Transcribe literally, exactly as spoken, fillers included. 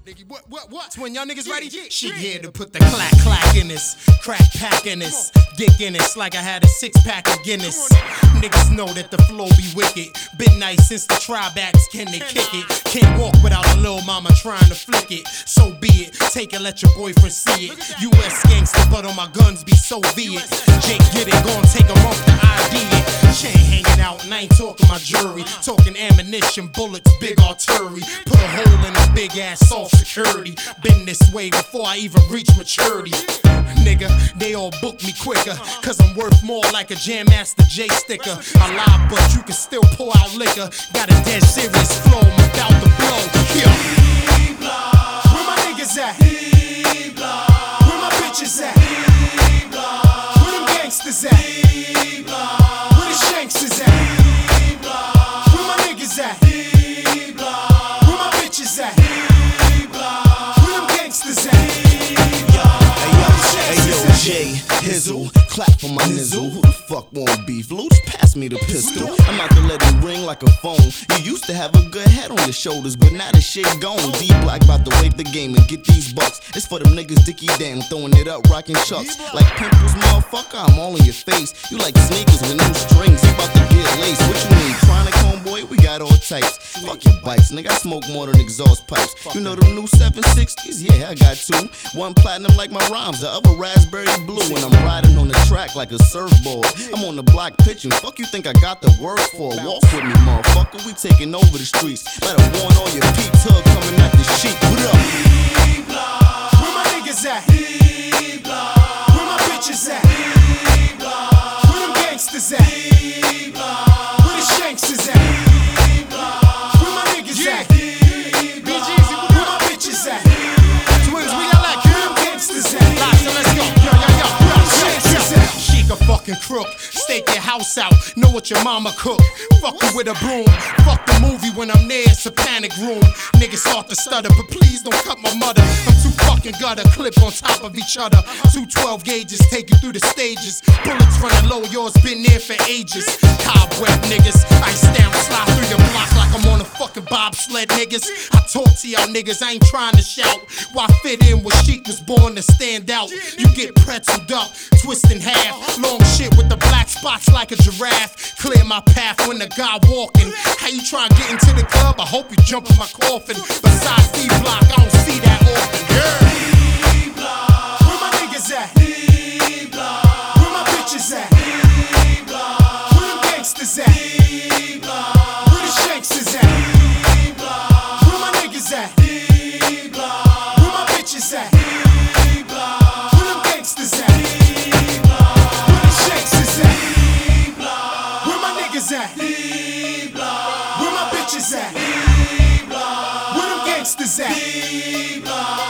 Nigga, what, what, what? When y'all niggas ready? She here to put the clack clack in this, crack pack in this, dick in this, like I had a six pack of Guinness. Niggas know that the flow be wicked. Been nice since the Tribex, can they kick it? Can't walk without a little mama trying to flick it. So be it, take it, let your boyfriend see it. U S gangster, but on my guns be Soviet. Jake get it, gon' take him off the I D it. Chain hanging out, and I ain't talking my jury. Talking ammunition, bullets, big artillery. Put a hole in a big ass soft security. Been this way before I even reach maturity. Nigga, they all book me quicker, cause I'm worth more like a Jam Master J sticker. I lie, but you can still pour out liquor. Got a dead serious flow without the blow. Yeah. Where my niggas at? Where my bitches at? Where them gangsters at? Where the Shankses at? Where my niggas at? Where my bitches at? Where them gangsters at? Hey yo, Jay, Hizzle, clap for my nizzle. Who the fuck want beef? Lou, just pass me the pistol. I'm out to let it ring like a phone. You used to have a good head on your shoulders, but now the shit gone. D-Block about to wave the game and get these bucks. It's for them niggas dicky damn, throwing it up, rocking chucks. Like pimples, motherfucker, I'm all in your face. You like sneakers with no strings, you about to get laced. What you mean, chronic homeboy? We got all types. Fuck your bikes, nigga, I smoke more than exhaust pipes. You know them new seven sixties? Yeah, I got two. One platinum like my rhymes, the other raspberry blue. And I'm riding on the track like a surfboard. I'm on the block pitching, fuck you think I got the word for? Walk with me, motherfucker, we taking over the streets. Better warn all your peeps, Tug coming at the sheet. What up? Where my niggas at? Where my bitches at? Where them gangsters at? Where the Shankses at? Where my niggas at? B G's, where my bitches at? Twins, we got like where them gangsters at? So let's go. Yo, yo, yo. She a fucking crook. Stake your house out. Know what your mama cook. Fuck you with a broom. Fuck the movie when I'm there. It's a panic room. Niggas start to stutter, but please don't cut my mother. I'm too fucking gutter. Clip on top of each other. Two twelve gauges take you through the stages. Bullets running low. Yours been there for ages. Cobweb niggas. Ice down, slide through your block like I'm on a fucking bobsled niggas. I talk to y'all niggas. I ain't trying to shout. Why fit in where Sheik was born to stand out? You get pretzeled up, twist in half. Long shit with the black spots like a giraffe. Clear my path when the guy walking. How you try to get into the club? I hope you jump in my coffin. Besides D-Block, I don't see that often. Yeah. Where my niggas at? Where my bitches at? Where them gangsters at? Where the Shankses at? Where my niggas at? Where my bitches at? Where them gangsters at? At? Where my bitches at? Where them gangsters at?